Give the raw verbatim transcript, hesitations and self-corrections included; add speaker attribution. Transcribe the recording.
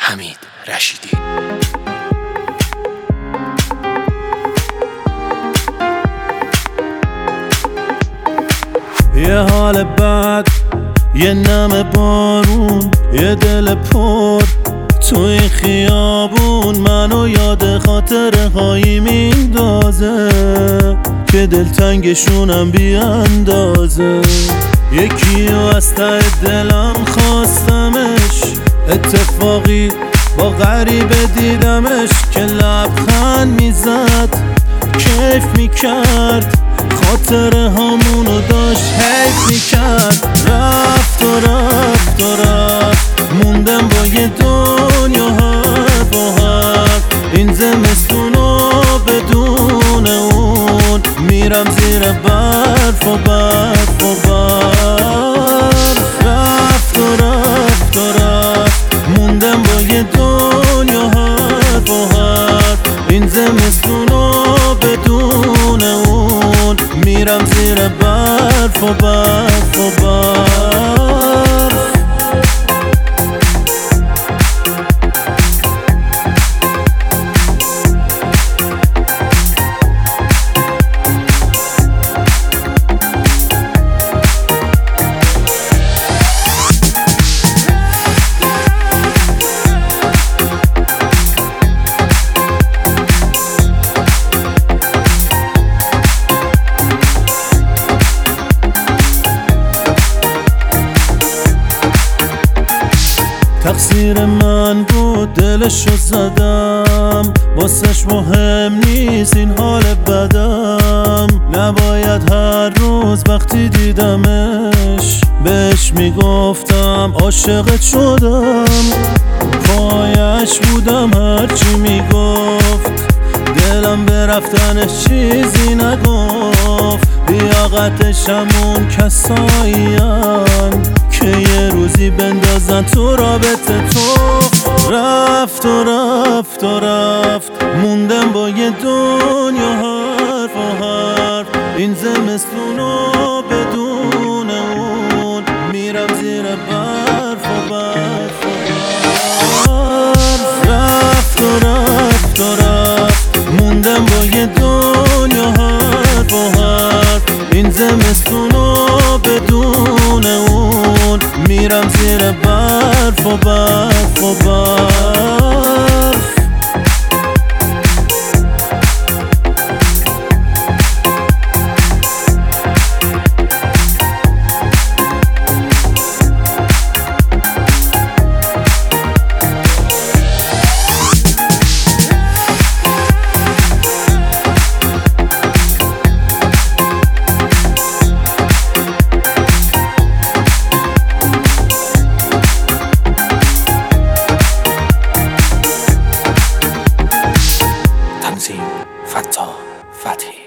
Speaker 1: حمید رشیدی.
Speaker 2: یه حال بد، یه نم بارون، یه دل پر تو این خیابون منو یاد خاطره هایی میندازه که دلتنگشونم بی اندازه. یکی رو از ته دلم خواستمش، اتفاقی با غریبه دیدمش که لبخند میزد، کیف میکرد، خاطره هامونو داشت حیف میکرد. رفت و رفت و رفت، موندم با یه دنیا حرف و حرف. این زمستونو بدون اون میرم زیر برف و برف و برف. رفت و رفت و رفت، موندم با یه دنیا حرف و حرف. این زمستونو بدون اون میرم زیر برف و برف و برف. تقصیر من بود، دلشو زدم، واسش مهم نیست این حال بدم. نباید هر روز وقتی دیدمش بهش میگفتم عاشقت شدم. پایش بودم هرچی میگفت، دلم به رفتنش چیزی نگفت. لیاقتش همون کسایین که یه روزی بندازن تو رابطه تو. رفت و رفت و رفت، موندم با یه دنیا حرف و حرف. این زمستونو بدون اون میرم زیر برف و برف و برف. رفت و رفت و رفت، موندم با یه دنیا حرف و حرف. این زمستونو بدون اون میرم زیر برف و برف و برف.
Speaker 1: تنظیم: فتا فتحی.